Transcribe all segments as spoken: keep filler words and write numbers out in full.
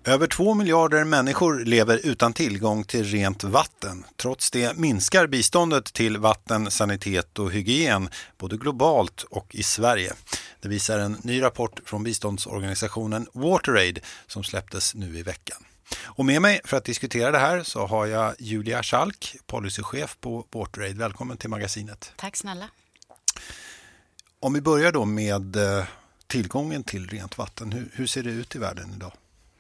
Över två miljarder människor lever utan tillgång till rent vatten. Trots det minskar biståndet till vatten, sanitet och hygien både globalt och i Sverige. Det visar en ny rapport från biståndsorganisationen WaterAid som släpptes nu i veckan. Och med mig för att diskutera det här så har jag Julia Schalk, policychef på WaterAid. Välkommen till magasinet. Tack snälla. Om vi börjar då med tillgången till rent vatten. Hur, hur ser det ut i världen idag?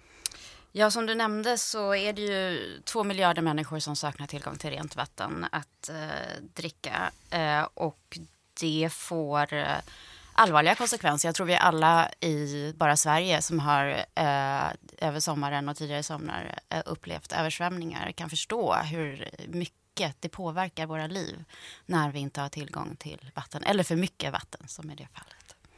Ja, som du nämnde så är det ju två miljarder människor som saknar tillgång till rent vatten att eh, dricka. Eh, och det får eh, allvarliga konsekvenser. Jag tror vi alla i bara Sverige som har eh, över sommaren och tidigare somrar eh, upplevt översvämningar kan förstå hur mycket det påverkar våra liv när vi inte har tillgång till vatten. Eller för mycket vatten som i det fallet.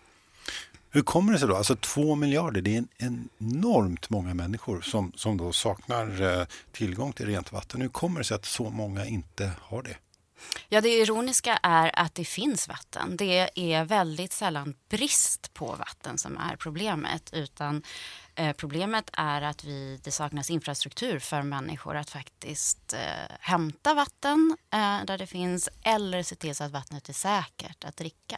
Hur kommer det sig då? Alltså två miljarder, det är en enormt många människor som, som då saknar eh, tillgång till rent vatten. Hur kommer det sig att så många inte har det? Ja, det ironiska är att det finns vatten. Det är väldigt sällan brist på vatten som är problemet, utan eh, problemet är att vi, det saknas infrastruktur för människor att faktiskt eh, hämta vatten eh, där det finns eller se till så att vattnet är säkert att dricka.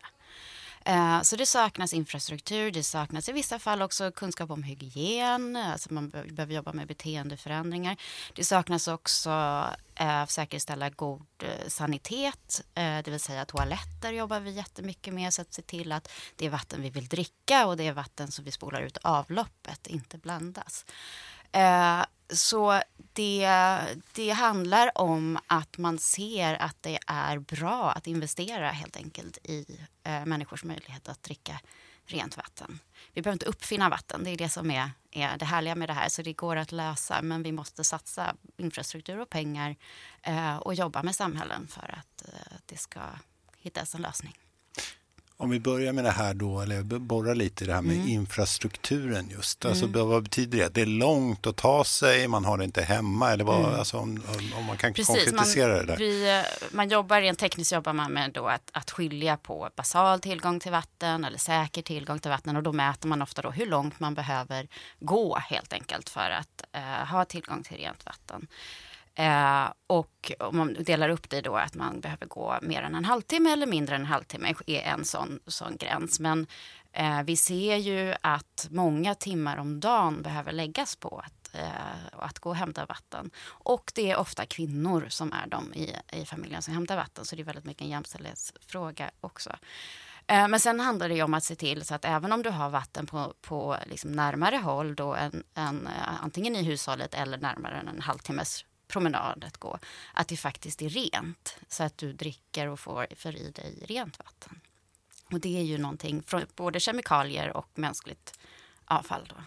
Så det saknas infrastruktur, det saknas i vissa fall också kunskap om hygien, alltså man behöver jobba med beteendeförändringar. Det saknas också eh, säkerställa god eh, sanitet, eh, det vill säga toaletter jobbar vi jättemycket med så att se till att det är vatten vi vill dricka och det är vatten som vi spolar ut avloppet, inte blandas. Eh, så det, det handlar om att man ser att det är bra att investera helt enkelt i eh, människors möjlighet att dricka rent vatten. Vi behöver inte uppfinna vatten, det är det som är, är det härliga med det här. Så det går att lösa, men vi måste satsa infrastruktur och pengar eh, och jobba med samhällen för att eh, det ska hittas en lösning. Om vi börjar med det här då, eller borra lite i det här med mm. infrastrukturen just. Alltså mm. vad betyder det? Det är långt att ta sig, man har det inte hemma, eller vad, mm. alltså om, om man kan Precis, konkretisera man, det där. Vi, man jobbar, rent tekniskt jobbar man med då att, att skilja på basal tillgång till vatten eller säker tillgång till vatten, och då mäter man ofta då hur långt man behöver gå helt enkelt för att uh, ha tillgång till rent vatten. Eh, och om man delar upp det då att man behöver gå mer än en halvtimme eller mindre än en halvtimme är en sån, sån gräns. Men eh, vi ser ju att många timmar om dagen behöver läggas på att, eh, att gå och hämta vatten. Och det är ofta kvinnor som är de i, i familjen som hämtar vatten, så det är väldigt mycket en jämställdhetsfråga också. Men sen handlar det ju om att se till så att även om du har vatten på, på liksom närmare håll då en, en, antingen i hushållet eller närmare än en halvtimmes promenad att gå, att det faktiskt är rent så att du dricker och får för i dig rent vatten. Och det är ju någonting från både kemikalier och mänskligt avfall då.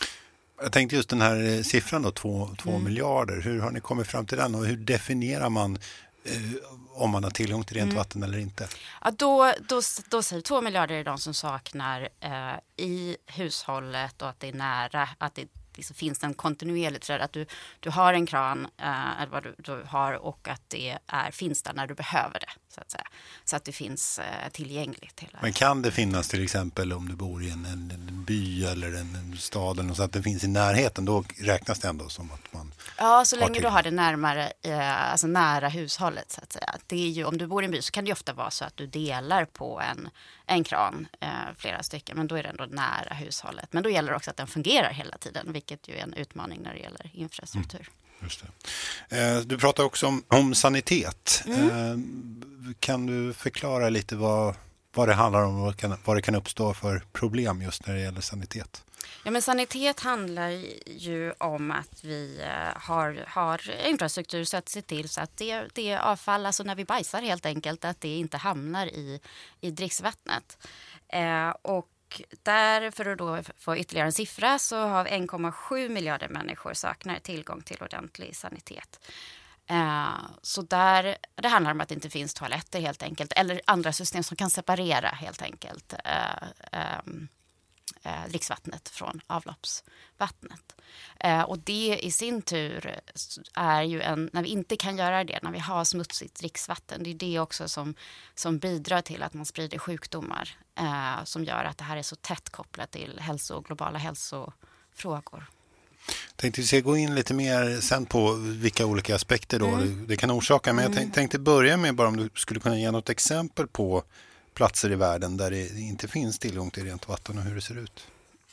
Jag tänkte just den här siffran då, två, två mm. miljarder. Hur har ni kommit fram till den och hur definierar man eh, om man har tillgång till rent mm. vatten eller inte? Ja, då, då, då säger två miljarder är de som saknar eh, i hushållet och att det är nära, att det så finns en kontinuerligt för att du, du har en kran eh, eller vad du, du har och att det är, finns där när du behöver det så att säga. Så att det finns eh, tillgängligt. Hela. Men kan det finnas till exempel om du bor i en, en, en by eller en, en stad eller så att det finns i närheten, då räknas det ändå som att man... Ja, så länge du har det närmare, eh, alltså nära hushållet så att säga. Det är ju, om du bor i en by så kan det ju ofta vara så att du delar på en, en kran, eh, flera stycken, men då är det ändå nära hushållet. Men då gäller det också att den fungerar hela tiden, vilket ju är en utmaning när det gäller infrastruktur. Mm. Just det. Eh, du pratar också om, om sanitet. Mm. Eh, kan du förklara lite vad, vad det handlar om och vad, kan, vad det kan uppstå för problem just när det gäller sanitet? Ja, men sanitet handlar ju om att vi har, har infrastruktur så att se till så att det, det är avfall, alltså när vi bajsar helt enkelt, att det inte hamnar i, i dricksvattnet. Eh, och där, för att då få ytterligare en siffra, så har vi en komma sju miljarder människor saknar tillgång till ordentlig sanitet. Eh, så där, det handlar om att det inte finns toaletter helt enkelt, eller andra system som kan separera helt enkelt eh, eh, eh, dricksvattnet från avloppsvattnet. Eh, och det i sin tur är ju en, när vi inte kan göra det, när vi har smutsigt dricksvatten, det är det också som, som bidrar till att man sprider sjukdomar eh, som gör att det här är så tätt kopplat till hälso, globala hälsofrågor. Tänkte vi ska gå in lite mer sen på vilka olika aspekter då mm. det kan orsaka. Men mm. jag tänkte börja med bara om du skulle kunna ge något exempel på platser i världen där det inte finns tillgång till rent vatten och hur det ser ut.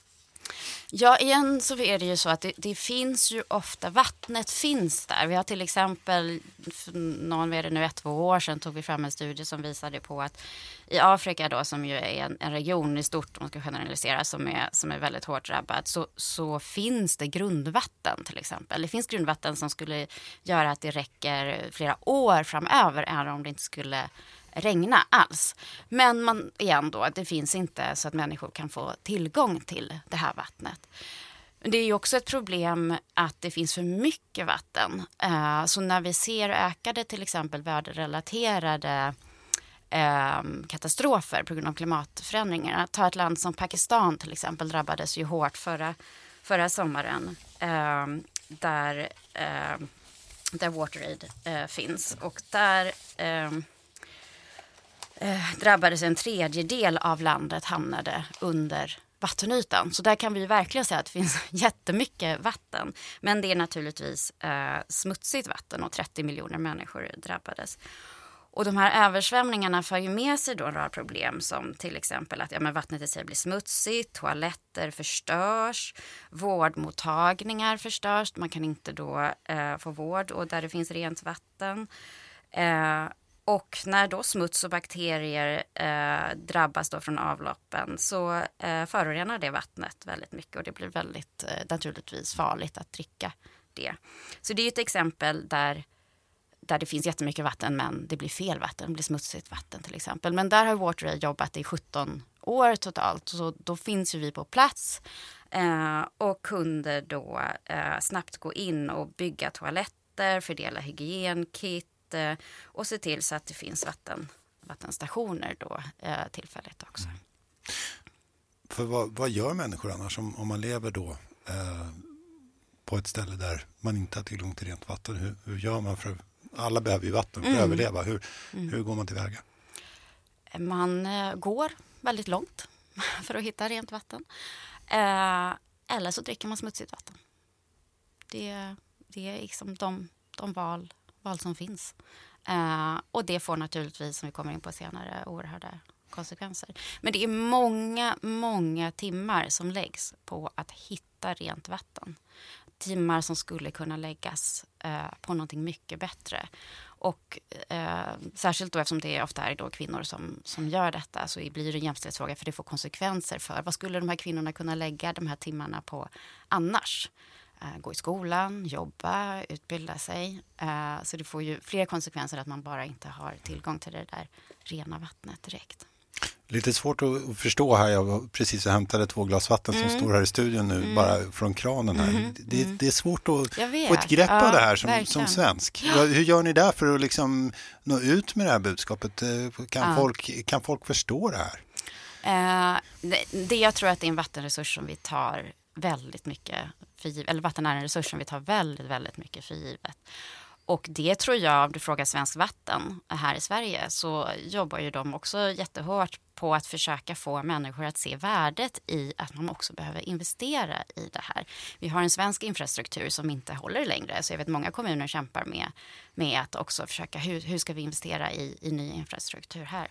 Ja, igen så är det ju så att det, det finns ju ofta, vattnet finns där. Vi har till exempel, för någon är det nu ett, två år sedan tog vi fram en studie som visade på att i Afrika då, som ju är en, en region i stort, om man ska generalisera, som är, som är väldigt hårt drabbad, så, så finns det grundvatten till exempel. Det finns grundvatten som skulle göra att det räcker flera år framöver, även om det inte skulle regna alls. Men man, igen då, det finns inte så att människor kan få tillgång till det här vattnet. Det är ju också ett problem att det finns för mycket vatten. Uh, så när vi ser ökade till exempel väderrelaterade uh, katastrofer på grund av klimatförändringarna. Ta ett land som Pakistan till exempel drabbades ju hårt förra, förra sommaren. Uh, där, uh, där WaterAid uh, finns. Och där Uh, Eh, drabbades en tredjedel av landet hamnade under vattenytan. Så där kan vi verkligen säga att det finns jättemycket vatten. Men det är naturligtvis eh, smutsigt vatten och trettio miljoner människor drabbades. Och de här översvämningarna för ju med sig då en rad problem som till exempel att ja, men vattnet i sig blir smutsigt, toaletter förstörs, vårdmottagningar förstörs. Man kan inte då eh, få vård och där det finns rent vatten. Eh, Och när då smuts och bakterier eh, drabbas då från avloppen så eh, förorenar det vattnet väldigt mycket och det blir väldigt eh, naturligtvis farligt att dricka det. Så det är ett exempel där, där det finns jättemycket vatten men det blir fel vatten, det blir smutsigt vatten till exempel. Men där har WaterAid jobbat i sjutton år totalt så då finns ju vi på plats eh, och kunde då eh, snabbt gå in och bygga toaletter, fördela hygienkit och se till så att det finns vatten, vattenstationer då eh, tillfälligt också. Mm. För vad, vad gör människor annars om, om man lever då eh, på ett ställe där man inte har tillgång till rent vatten? Hur, hur gör man för, alla behöver ju vatten för att mm. överleva. Hur, mm. hur går man tillväga? Man eh, går väldigt långt för att hitta rent vatten. Eh, eller så dricker man smutsigt vatten. Det, det är liksom de, de val val som finns. Uh, och det får naturligtvis, som vi kommer in på senare, oerhörda konsekvenser. Men det är många, många timmar som läggs på att hitta rent vatten. Timmar som skulle kunna läggas uh, på någonting mycket bättre. Och uh, särskilt då eftersom det ofta är då kvinnor som, som gör detta så blir det en jämställdhetsfråga för det får konsekvenser för vad skulle de här kvinnorna kunna lägga de här timmarna på annars? Gå i skolan, jobba, utbilda sig. Så det får ju fler konsekvenser att man bara inte har tillgång till det där rena vattnet direkt. Lite svårt att förstå här. Jag precis hämtade två glas vatten mm. som står här i studion nu, mm. bara från kranen här. Mm. Det, mm. det är svårt att få ett grepp ja, av det här som, som svensk. Ja. Hur gör ni där för att liksom nå ut med det här budskapet? Kan, ja. folk, kan folk förstå det här? Uh, det, det jag tror att det är en vattenresurs som vi tar väldigt mycket för givet, eller vatten är en resurs som vi tar väldigt, väldigt mycket för givet. Och det tror jag, om du frågar Svensk Vatten här i Sverige, så jobbar ju de också jättehårt på att försöka få människor att se värdet i att man också behöver investera i det här. Vi har en svensk infrastruktur som inte håller längre, så jag vet många kommuner kämpar med, med att också försöka, hur, hur ska vi investera i, i ny infrastruktur här?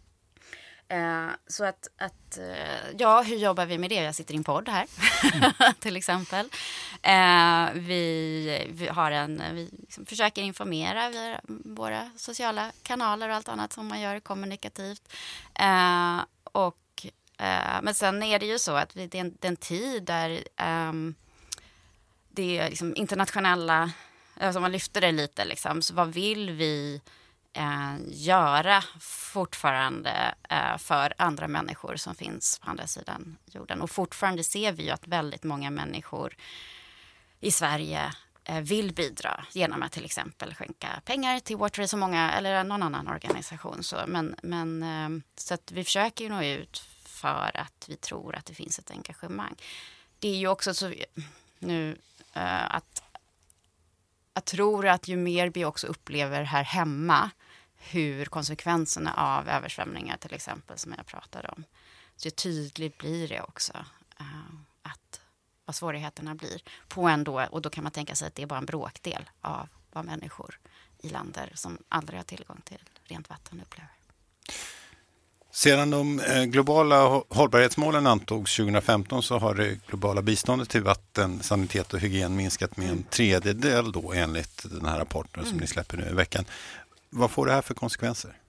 Uh, så att, att uh, ja, hur jobbar vi med det? Jag sitter i en podd här mm. till exempel. Uh, vi, vi har en, vi liksom försöker informera via våra sociala kanaler och allt annat som man gör kommunikativt. Uh, och, uh, men sen är det ju så att vi, det är en, det är en tid där um, det är liksom internationella, alltså man lyfter det lite liksom, så vad vill vi Eh, göra fortfarande eh, för andra människor som finns på andra sidan jorden. Och fortfarande ser vi ju att väldigt många människor i Sverige eh, vill bidra genom att till exempel skänka pengar till WaterAid så många, eller någon annan organisation. Så, men, men, eh, så att vi försöker ju nå ut för att vi tror att det finns ett engagemang. Det är ju också så nu eh, att jag tror att ju mer vi också upplever här hemma hur konsekvenserna av översvämningar till exempel som jag pratade om, så tydligt blir det också uh, att vad svårigheterna blir. På en då, och då kan man tänka sig att det är bara en bråkdel av vad människor i länder som aldrig har tillgång till rent vatten upplever. Sedan de globala hållbarhetsmålen antogs tjugo femton så har det globala biståndet till vatten, sanitet och hygien minskat med en tredjedel då enligt den här rapporten som mm. ni släpper nu i veckan. Vad får det här för konsekvenser?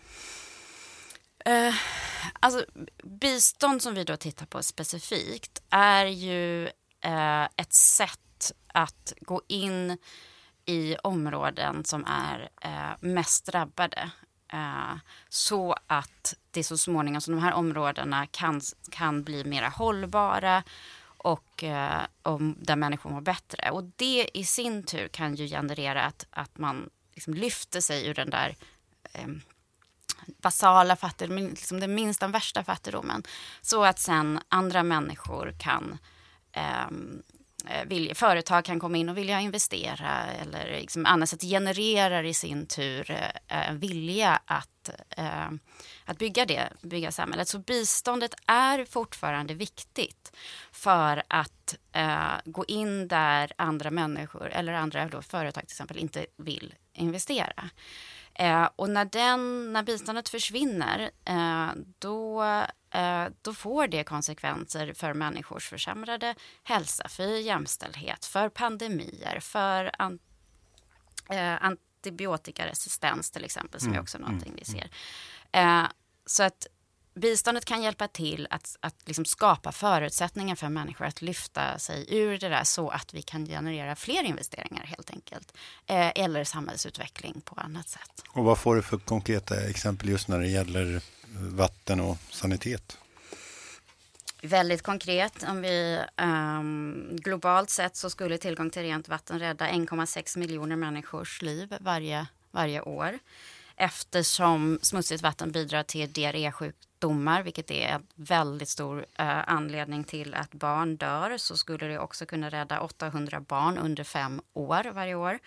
Uh, alltså bistånd som vi då tittar på specifikt är ju uh, ett sätt att gå in i områden som är uh, mest drabbade. Uh, så att det så småningom som de här områdena kan, kan bli mer hållbara och, uh, och där människor mår bättre. Och det i sin tur kan ju generera att, att man liksom lyfter sig ur den där um, basala fattigdomen, liksom den minsta värsta fattigdomen. Så att sen andra människor kan um, vilja, företag kan komma in och vilja investera eller liksom annars att genererar i sin tur eh, vilja att, eh, att bygga det, bygga samhället. Så biståndet är fortfarande viktigt för att eh, gå in där andra människor eller andra då, företag till exempel inte vill investera. Eh, och när, den, när biståndet försvinner eh, då, eh, då får det konsekvenser för människors försämrade hälsa, för jämställdhet, för pandemier, för an, eh, antibiotikaresistens till exempel som mm, är också någonting mm, vi ser. Eh, så att biståndet kan hjälpa till att, att liksom skapa förutsättningar för människor att lyfta sig ur det där så att vi kan generera fler investeringar helt enkelt. Eh, eller samhällsutveckling på annat sätt. Och vad får du för konkreta exempel just när det gäller vatten och sanitet? Väldigt konkret, om vi um, globalt sett så skulle tillgång till rent vatten rädda en komma sex miljoner människors liv varje, varje år. Eftersom smutsigt vatten bidrar till diarrésjukdomar, vilket är en väldigt stor uh, anledning till att barn dör, så skulle det också kunna rädda åttahundra barn under fem år varje år.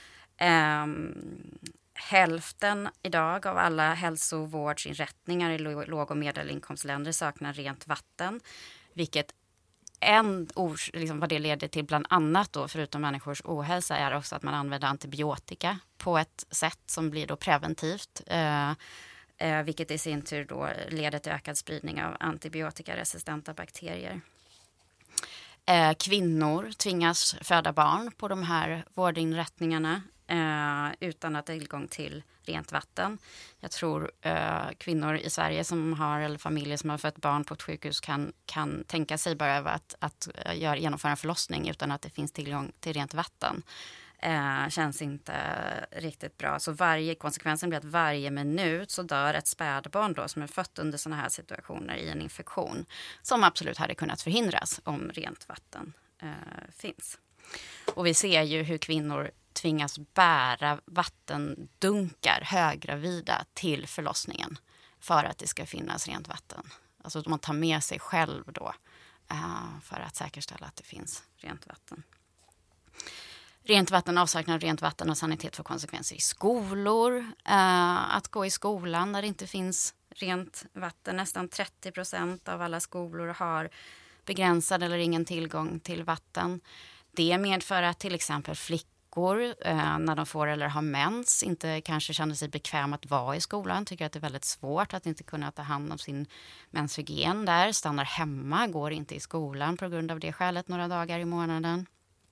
Um, hälften idag av alla hälsovårdsinrättningar i låg- och medelinkomstländer saknar rent vatten, vilket en ors, liksom vad det leder till bland annat då, förutom människors ohälsa, är också att man använder antibiotika på ett sätt som blir då preventivt, eh, eh, vilket i sin tur då leder till ökad spridning av antibiotikaresistenta bakterier. Eh, kvinnor tvingas föda barn på de här vårdinrättningarna eh, utan att ha tillgång till rent vatten. Jag tror eh, kvinnor i Sverige som har, eller familjer som har fött barn på ett sjukhus kan, kan tänka sig bara över att, att gör, genomföra en förlossning utan att det finns tillgång till rent vatten. Eh, känns inte riktigt bra. Så varje, konsekvensen blir att varje minut så dör ett spädbarn då som är fött under sådana här situationer i en infektion som absolut hade kunnat förhindras om rent vatten eh, finns. Och vi ser ju hur kvinnor tvingas bära vattendunkar höggravida till förlossningen för att det ska finnas rent vatten. Alltså att man tar med sig själv då uh, för att säkerställa att det finns rent vatten. Rent vatten, avsaknad av rent vatten och sanitet får konsekvenser i skolor. Uh, att gå i skolan när det inte finns rent vatten. Nästan trettio procent av alla skolor har begränsad eller ingen tillgång till vatten. Det medför att till exempel flickor Eh, när de får eller har mens inte kanske känner sig bekväma att vara i skolan, tycker att det är väldigt svårt att inte kunna ta hand om sin menshygien där, stannar hemma, går inte i skolan på grund av det skälet några dagar i månaden.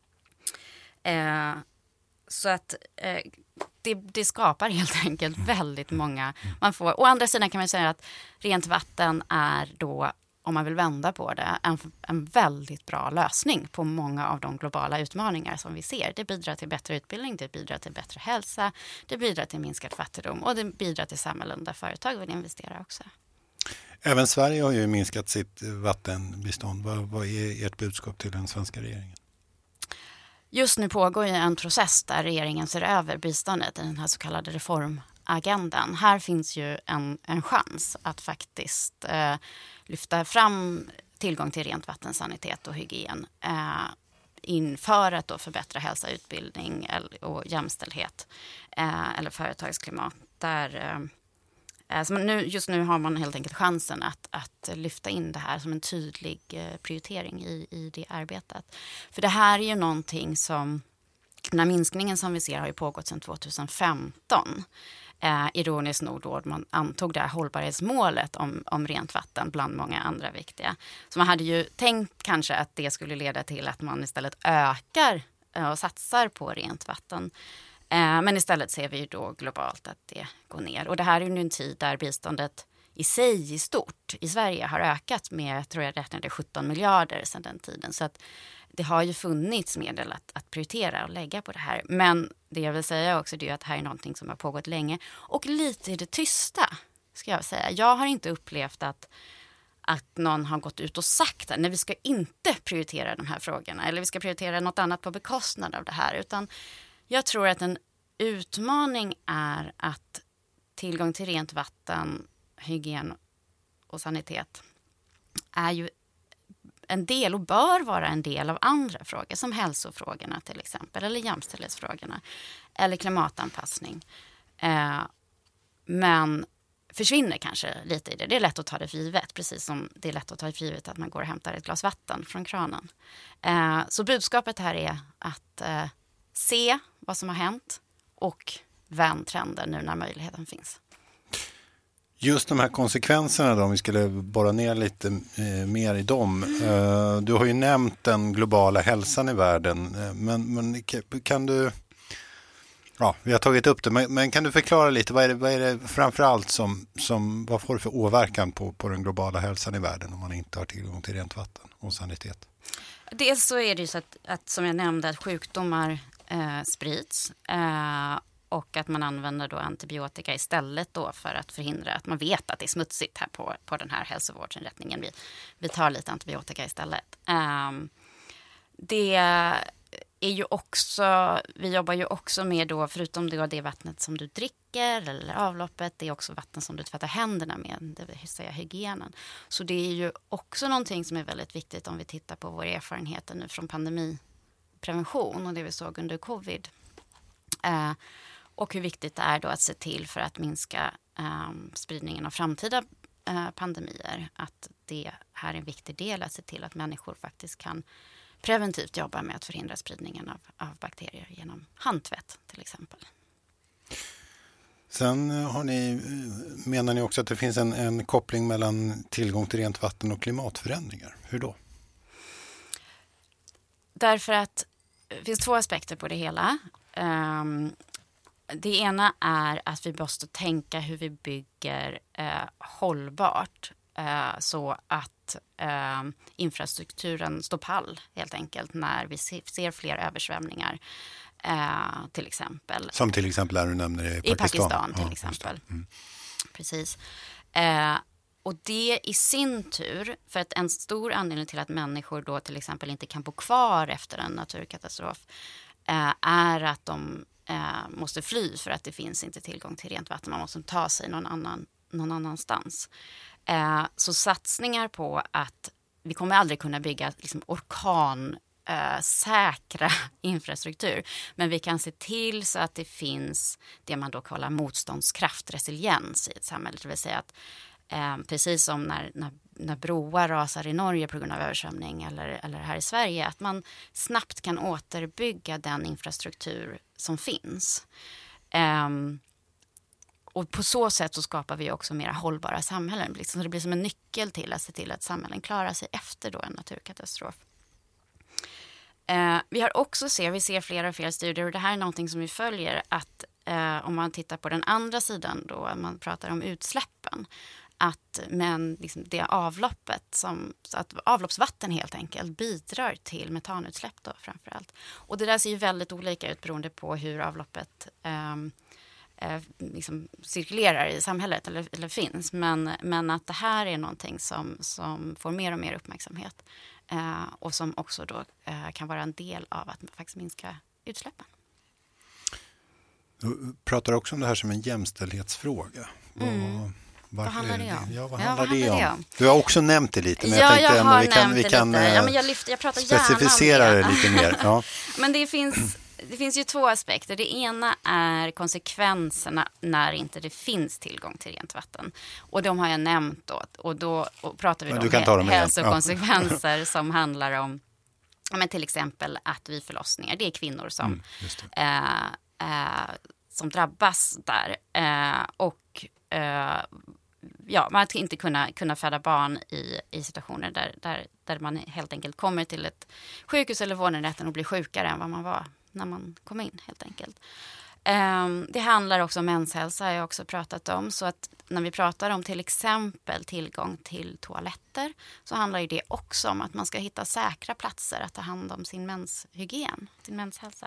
Eh, så att eh, det, det skapar helt enkelt väldigt många. Man får, å andra sidan kan man säga att rent vatten är då, om man vill vända på det, en, en väldigt bra lösning på många av de globala utmaningar som vi ser. Det bidrar till bättre utbildning, det bidrar till bättre hälsa, det bidrar till minskad fattigdom och det bidrar till samhällen där företag vill investera också. Även Sverige har ju minskat sitt vattenbistånd. Vad, vad är ert budskap till den svenska regeringen? Just nu pågår ju en process där regeringen ser över biståndet i den här så kallade reformagendan. Här finns ju en, en chans att faktiskt eh, lyfta fram tillgång till rent vatten, sanitet och hygien eh, inför att då förbättra hälsa, utbildning och jämställdhet eh, eller företagsklimat där Så nu, just nu har man helt enkelt chansen att, att lyfta in det här som en tydlig prioritering i, i det arbetet. För det här är ju någonting som, den här minskningen som vi ser har ju pågått sedan tjugohundrafemton. Eh, ironiskt nog då man antog det här hållbarhetsmålet om, om rent vatten bland många andra viktiga. Så man hade ju tänkt kanske att det skulle leda till att man istället ökar eh, och satsar på rent vatten. Eh, men istället ser vi ju då globalt att det går ner. Och det här är ju en tid där biståndet i sig i stort i Sverige har ökat med, tror jag räknade sjutton miljarder sedan den tiden. Så att det har ju funnits medel att, att prioritera och lägga på det här. Men det jag vill säga också det är att det här är någonting som har pågått länge. Och lite i det tysta, ska jag säga. Jag har inte upplevt att, att någon har gått ut och sagt att nej, vi ska inte prioritera de här frågorna. Eller vi ska prioritera något annat på bekostnad av det här. Utan jag tror att en utmaning är att tillgång till rent vatten, hygien och sanitet är ju en del och bör vara en del av andra frågor som hälsofrågorna till exempel eller jämställdhetsfrågorna eller klimatanpassning. Eh, men försvinner kanske lite i det. Det är lätt att ta det för givet, precis som det är lätt att ta för givet att man går och hämtar ett glas vatten från kranen. Eh, så budskapet här är att eh, se vad som har hänt och vänd trenden nu när möjligheten finns. Just de här konsekvenserna då, om vi skulle borra ner lite eh, mer i dem. Eh, du har ju nämnt den globala hälsan i världen, eh, men, men kan du, ja, vi har tagit upp det, men, men kan du förklara lite, vad är det, vad är det framförallt som, som, vad får det för åverkan på, på den globala hälsan i världen om man inte har tillgång till rent vatten och sanitet? Dels så är det ju så att, att som jag nämnde, att sjukdomar eh, sprids eh, och att man använder då antibiotika istället då för att förhindra att man vet att det är smutsigt här på, på den här hälsovårdsinrättningen. Vi, vi tar lite antibiotika istället. Um, det är ju också, vi jobbar ju också med då, förutom det, det vattnet som du dricker eller avloppet, det är också vatten som du tvättar händerna med, det vill säga hygienen. Så det är ju också någonting som är väldigt viktigt om vi tittar på våra erfarenheter nu från pandemiprevention och det vi såg under covid. Uh, Och hur viktigt det är då att se till för att minska eh, spridningen av framtida eh, pandemier. Att det här är en viktig del att se till att människor faktiskt kan preventivt jobba med att förhindra spridningen av, av bakterier genom handtvätt till exempel. Sen har ni, menar ni också att det finns en, en koppling mellan tillgång till rent vatten och klimatförändringar. Hur då? Därför att det finns två aspekter på det hela. Um, Det ena är att vi måste tänka hur vi bygger eh, hållbart eh, så att eh, infrastrukturen står pall helt enkelt när vi se, ser fler översvämningar eh, till exempel. Som till exempel är du nämner i Pakistan. I Pakistan till ja, exempel. Mm. Precis. Eh, och det i sin tur, för att en stor anledning till att människor då till exempel inte kan bo kvar efter en naturkatastrof eh, är att de Eh, måste fly för att det finns inte tillgång till rent vatten. Man måste ta sig någon, annan, någon annanstans. Eh, så satsningar på att vi kommer aldrig kunna bygga liksom, orkan eh, säkra infrastruktur. Men vi kan se till så att det finns det man då kallar motståndskraft, resiliens i ett samhälle. Det vill säga att eh, precis som när, när, när broar rasar i Norge på grund av översvämning eller, eller här i Sverige, att man snabbt kan återbygga den infrastruktur som finns. Um, och på så sätt så skapar vi också mer hållbara samhällen. Liksom, så det blir som en nyckel till att se till att samhällen klarar sig efter då en naturkatastrof. Uh, vi har också ser, vi ser flera och flera studier, och det här är någonting som vi följer, att uh, om man tittar på den andra sidan då, man pratar om utsläppen, att men liksom det avloppet som, så att avloppsvatten helt enkelt bidrar till metanutsläpp då framförallt. Och det där ser ju väldigt olika ut beroende på hur avloppet eh, eh, liksom cirkulerar i samhället eller, eller finns. Men, men att det här är någonting som, som får mer och mer uppmärksamhet eh, och som också då eh, kan vara en del av att faktiskt minska utsläppen. Du pratar också om det här som en jämställdhetsfråga. Mm. Vad... Vad handlar det om? Ja, vad ja, handlar, vad det, handlar om? det om? Du har också nämnt det lite, men ja, jag tänkte jag har vi kan, vi kan lite. Ja, men jag, lyfter, jag pratar specificera gärna det lite mer. Ja. Men det finns, det finns ju två aspekter. Det ena är konsekvenserna när inte det finns tillgång till rent vatten. Och de har jag nämnt då. Och då och pratar vi då om hälsokonsekvenser ja. som handlar om ja, men till exempel att vid förlossningar, det är kvinnor som, mm, äh, äh, som drabbas där. Äh, och äh, ja, man ska inte kunna, kunna föda barn i, i situationer där, där, där man helt enkelt kommer till ett sjukhus eller vårdinrättning och blir sjukare än vad man var när man kom in helt enkelt. Um, det handlar också om menshälsa, har jag också pratat om. Så att när vi pratar om till exempel tillgång till toaletter så handlar ju det också om att man ska hitta säkra platser att ta hand om sin menshygien, sin menshälsa.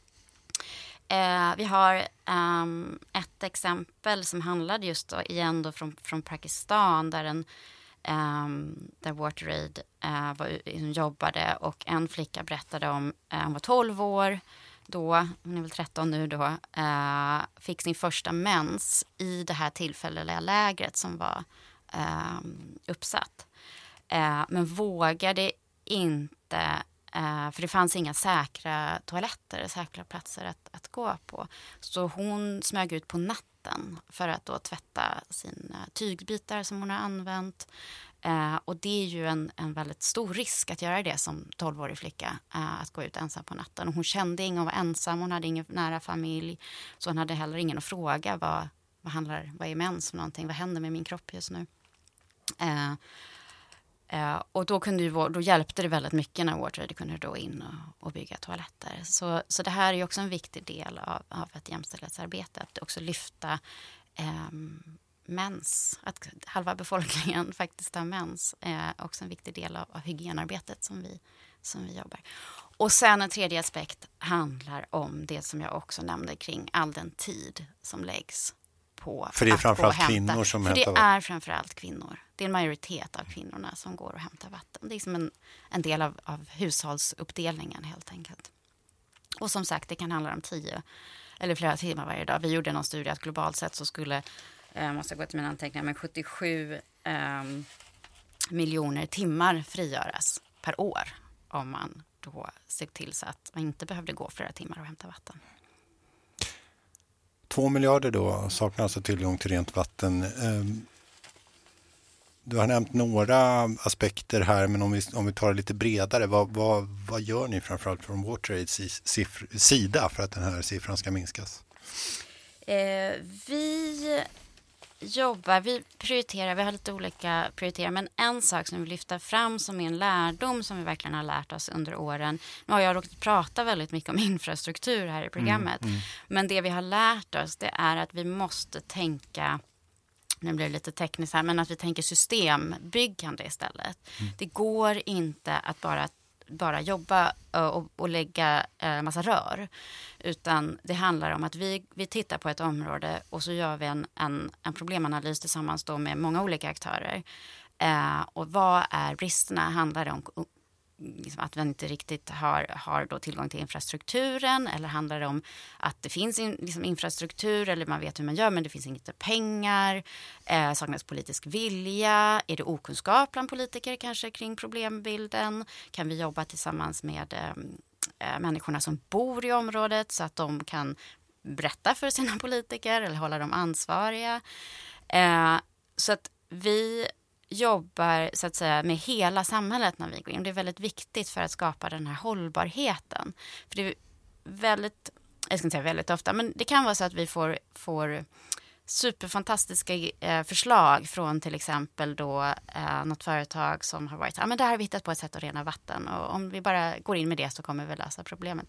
Uh, vi har um, ett exempel som handlade just då, igen då från, från Pakistan där, en, um, där WaterAid uh, var, jobbade och en flicka berättade om, uh, hon var tolv år då, hon är väl tretton nu då, uh, fick sin första mens i det här tillfälliga lägret som var uh, uppsatt. Uh, men vågade inte, uh, för det fanns inga säkra toaletter, säkra platser att, att gå på. Så hon smög ut på natten för att då tvätta sina tygbitar som hon har använt. Uh, och det är ju en, en väldigt stor risk att göra det som tolvårig flicka, uh, att gå ut ensam på natten. Och hon kände ingen, hon var ensam, hon hade ingen nära familj, så hon hade heller ingen att fråga vad, vad handlar, vad är mens för någonting, vad händer med min kropp just nu. Uh, uh, och då, kunde ju, då hjälpte det väldigt mycket när WaterAid kunde då in och, och bygga toaletter. Så, så det här är ju också en viktig del av, av ett jämställdhetsarbete, att också lyfta um, mens, att halva befolkningen faktiskt har mens är också en viktig del av, av hygienarbetet som vi, som vi jobbar. Och sen en tredje aspekt handlar om det som jag också nämnde kring all den tid som läggs på för det är framförallt att kvinnor som för hämtar det är framförallt kvinnor. Det är en majoritet av kvinnorna som går och hämtar vatten. Det är som en, en del av, av hushållsuppdelningen helt enkelt. Och som sagt, det kan handla om tio eller flera timmar varje dag. Vi gjorde någon studie att globalt sett så skulle jag måste gå till mina anteckningar, men sjuttiosju eh, miljoner timmar frigöras per år om man då ser till så att man inte behövde gå flera timmar och hämta vatten. Två miljarder då saknar alltså tillgång till rent vatten. Du har nämnt några aspekter här, men om vi, om vi tar det lite bredare, vad, vad, vad gör ni framförallt från WaterAids siffr- sida för att den här siffran ska minskas? Eh, vi jobbar, vi prioriterar, vi har lite olika prioriteringar, men en sak som vi lyfter fram som är en lärdom som vi verkligen har lärt oss under åren. Nu har jag råkat prata väldigt mycket om infrastruktur här i programmet, mm, mm. men det vi har lärt oss, det är att vi måste tänka, nu blir det lite tekniskt här, men att vi tänker systembyggande istället. Mm. Det går inte att bara bara jobba och, och lägga eh, massa rör, utan det handlar om att vi, vi tittar på ett område och så gör vi en, en, en problemanalys tillsammans då med många olika aktörer. Eh, och vad är bristerna? Handlar det om liksom att vi inte riktigt har, har då tillgång till infrastrukturen, eller handlar det om att det finns in, liksom infrastruktur eller man vet hur man gör men det finns inte pengar, eh, saknas politisk vilja, är det okunskap bland politiker kanske kring problembilden, kan vi jobba tillsammans med eh, människorna som bor i området så att de kan berätta för sina politiker eller hålla dem ansvariga, eh, så att vi jobbar så att säga med hela samhället när vi går in. Det är väldigt viktigt för att skapa den här hållbarheten. För det är väldigt, jag ska inte säga väldigt ofta, men det kan vara så att vi får, får superfantastiska eh, förslag från till exempel då eh, något företag som har varit, ja men där har vi hittat på ett sätt att rena vatten och om vi bara går in med det så kommer vi lösa problemet.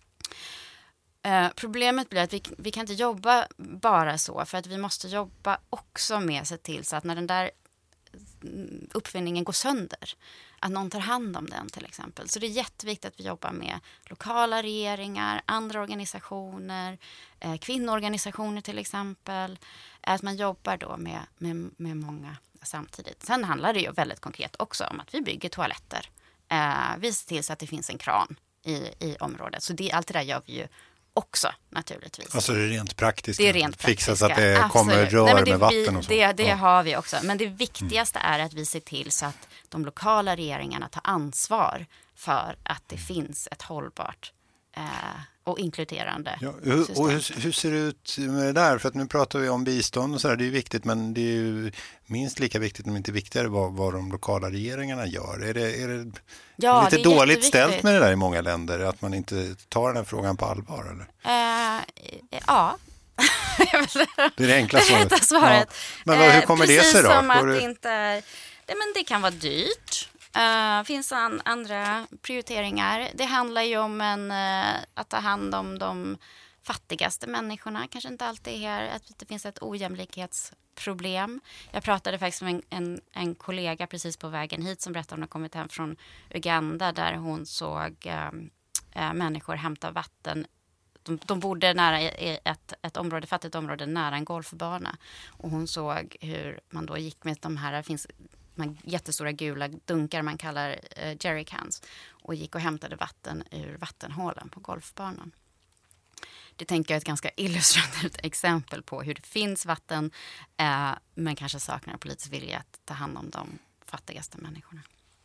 Eh, problemet blir att vi, vi kan inte jobba bara så, för att vi måste jobba också med att se till så att när den där uppfinningen går sönder, att någon tar hand om den till exempel. Så det är jätteviktigt att vi jobbar med lokala regeringar, andra organisationer, eh, kvinnoorganisationer till exempel, att man jobbar då med, med, med många samtidigt. Sen handlar det ju väldigt konkret också om att vi bygger toaletter. Eh, vi ser till så att det finns en kran i, i området. Så det, allt det där gör vi ju också naturligtvis. Alltså det är rent praktiskt. Det är rent praktiskt. Fixas att det Absolut. kommer rör Nej, det, med vatten och så. Det, det ja. har vi också. Men det viktigaste mm. är att vi ser till så att de lokala regeringarna tar ansvar för att det mm. finns ett hållbart eh, och inkluderande ja, hur, system. Och hur, hur ser det ut med det där? För att nu pratar vi om bistånd och så där, det är ju viktigt, men det är ju minst lika viktigt, om inte viktigare, vad, vad de lokala regeringarna gör. Är det, är det, ja, är det lite det är dåligt ställt med det där i många länder, att man inte tar den här frågan på allvar? Eller? Eh, ja. Det är det enkla svaret. Det svaret. Ja. Men vad, hur kommer Precis det sig då? som att du... det inte är, det, men det kan vara dyrt. Uh, finns an, andra prioriteringar. Det handlar ju om en, uh, att ta hand om de fattigaste människorna. Kanske inte alltid är att det finns ett ojämlikhetsproblem. Jag pratade faktiskt med en, en, en kollega precis på vägen hit som berättade om att hon kommit hem från Uganda, där hon såg uh, uh, människor hämta vatten. De, de bodde nära i ett, ett område, fattigt område nära en golfbana. Och hon såg hur man då gick med de här, det finns de jättestora gula dunkar man kallar uh, jerrycans, och gick och hämtade vatten ur vattenhålen på golfbanan. Det tänker jag är ett ganska illustrativt exempel på hur det finns vatten uh, men kanske saknar politisk vilja att ta hand om de fattigaste människorna.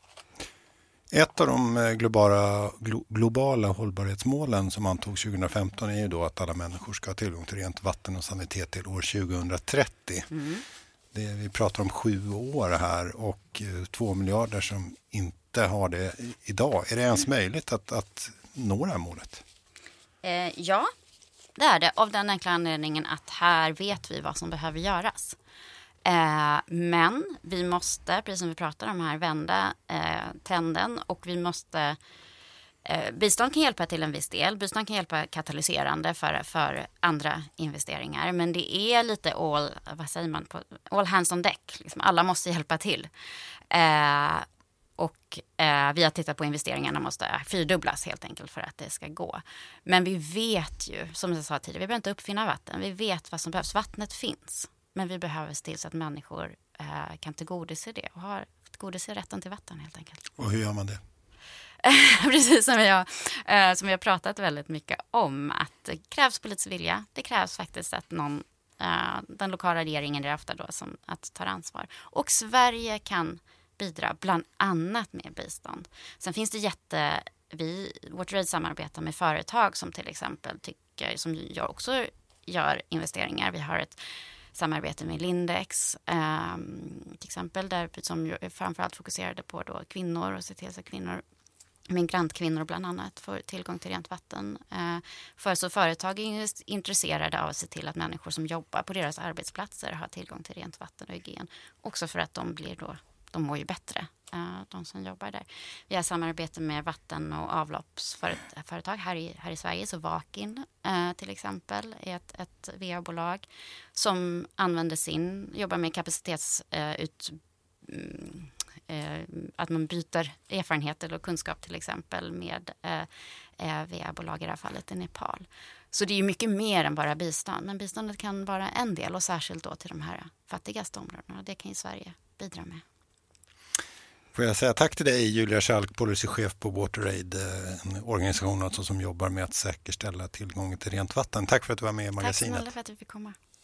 Ett av de globala, globala hållbarhetsmålen som antogs tjugohundrafemton är ju då att alla människor ska ha tillgång till rent vatten och sanitet till år tjugohundratrettio. Mm. Det, vi pratar om sju år här och två miljarder som inte har det idag. Är det ens möjligt att, att nå det här målet? Eh, ja, det är det. Av den enkla anledningen att här vet vi vad som behöver göras. Eh, men vi måste, precis som vi pratar om här, vända eh, trenden, och vi måste eh, bistånd kan hjälpa till en viss del. Bistånd kan hjälpa katalyserande för, för andra investeringar, men det är lite all, vad säger man, på, all hands on deck. Liksom, alla måste hjälpa till. Eh, och eh, vi har tittat på investeringarna måste fyrdubblas helt enkelt för att det ska gå. Men vi vet ju, som jag sa tidigare, vi behöver inte uppfinna vatten. Vi vet vad som behövs. Vattnet finns. Men vi behöver se till så att människor eh, kan tillgodose det och har tillgodose rätten till vatten helt enkelt. Och hur gör man det? Precis som jag, eh, som vi har pratat väldigt mycket om, att det krävs politisk vilja. Det krävs faktiskt att någon, eh, den lokala regeringen är ofta då som att tar ansvar. Och Sverige kan bidra bland annat med bistånd. Sen finns det jätte, vi, WaterAid samarbetar med företag som till exempel tycker, som jag också gör investeringar. Vi har ett samarbete med Lindex eh, till exempel, där, som framförallt fokuserade på då kvinnor och se till så kvinnor, migrantkvinnor bland annat, får tillgång till rent vatten. Eh, för så företag är intresserade av att se till att människor som jobbar på deras arbetsplatser har tillgång till rent vatten och hygien. Också för att de blir då, de mår ju bättre, eh, de som jobbar där. Vi har samarbete med vatten- och avloppsföretag här i, här i Sverige, så Vakin eh, till exempel är ett, ett V A-bolag som använder sin, jobbar med kapacitets eh, ut, mm, eh, att man byter erfarenheter och kunskap till exempel med eh, eh, V A-bolag i det här fallet i Nepal. Så det är ju mycket mer än bara bistånd, men biståndet kan vara en del, och särskilt då till de här fattigaste områdena, och det kan ju Sverige bidra med. Får jag säga tack till dig, Julia Schalk, policychef på WaterAid, en organisation alltså som jobbar med att säkerställa tillgången till rent vatten. Tack för att du var med i magasinet. Tack så mycket för att du fick komma.